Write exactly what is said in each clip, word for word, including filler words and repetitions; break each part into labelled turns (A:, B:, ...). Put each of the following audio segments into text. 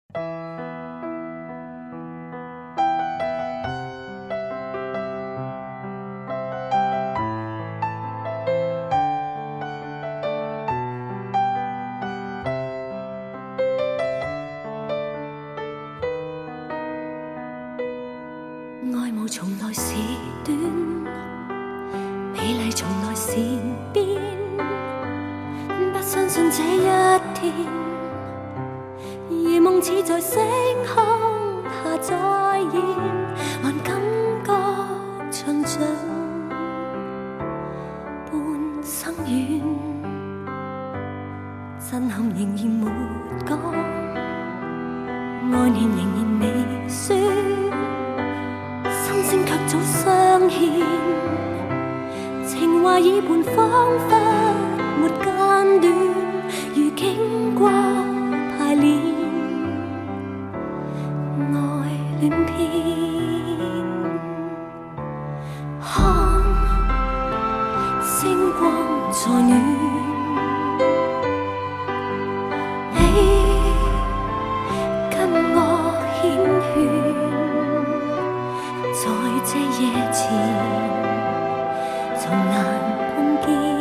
A: 爱慕从来是短，美丽从来善变，不相信这一天，如梦似在星空下再现，还感觉长长半生缘，震撼仍然没讲，爱念仍然未说。心声却早相牵，情话已半仿佛没间断，如经过排练，爱恋篇。看星光在暖，你跟我缱绻。在这夜前，从难碰見。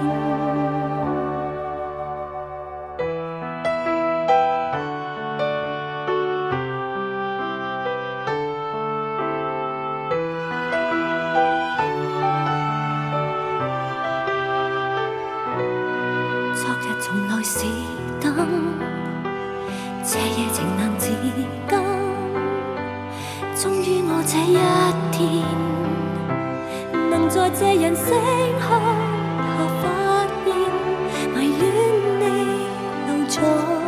A: 昨日從來是燈，這夜情難自禁。終於我這一天，能在這人星空下發現，迷戀你留在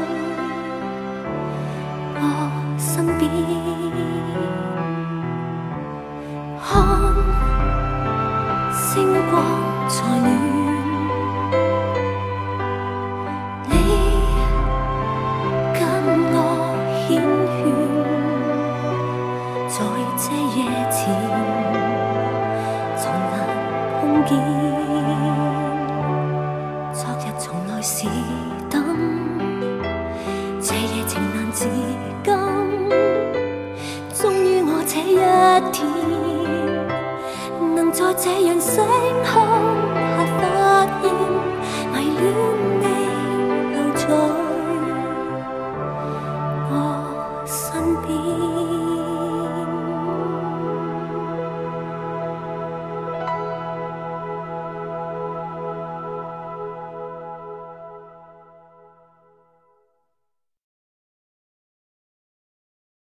A: 我身邊。看星光在暖，你跟我缱绻。在這夜前，從難碰見。昨日從來是燈，這夜情難自禁。終於我這一天，能在這樣星空